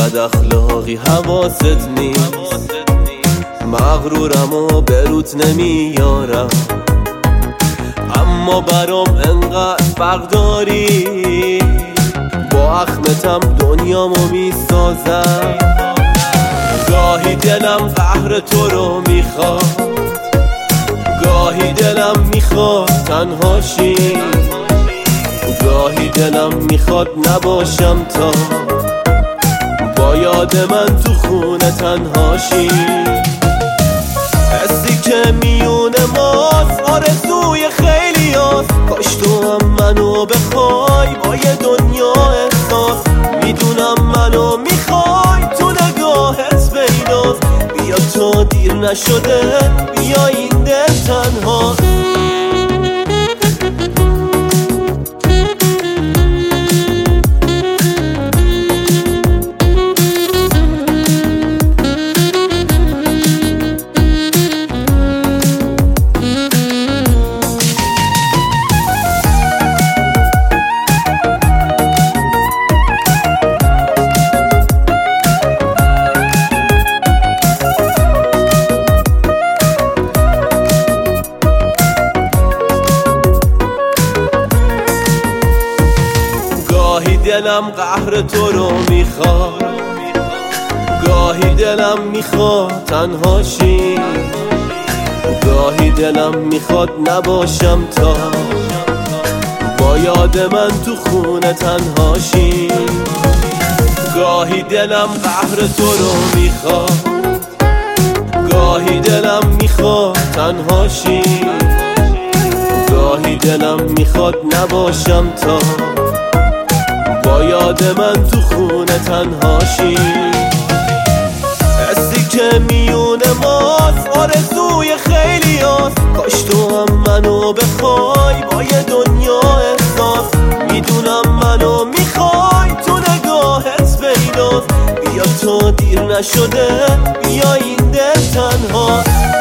بد اخلاقی حواست نیست، مغرورم و بروت نمیارم، اما برام انقدر فرق داری، با اخمتم دنیامو میسازم. گاهی دلم قهر تو رو میخواد، گاهی دلم میخواد تنها شی، گاهی دلم میخواد نباشم تا با یاد من تو خونه تنها شی. حسی که میون ماست آرزوی خیلی هاست، کاش تو هم منو بخوای با یه دنیا احساس. میدونم منو میخوای تو نگاهت بیناست، بیا تو دیر نشده بیا این دل تنهاست. گاهی دلم قهر تو رو میخواد، گاهی دلم میخواد تنها شی، گاهی دلم میخواد نباشم تا با یاد من تو خونه تنها شی. گاهی دلم قهر تو رو میخواد، گاهی دلم میخواد تنها شی، گاهی دلم میخواد نباشم تا با یاد من تو خونه تنها شی. حسی که میون ماست آرزوی خیلی هاست، کاش تو هم منو بخوای با یه دنیا احساس. میدونم منو میخوای تو نگاهت بیناست، بیا تو دیر نشده بیا این دل تنهاست.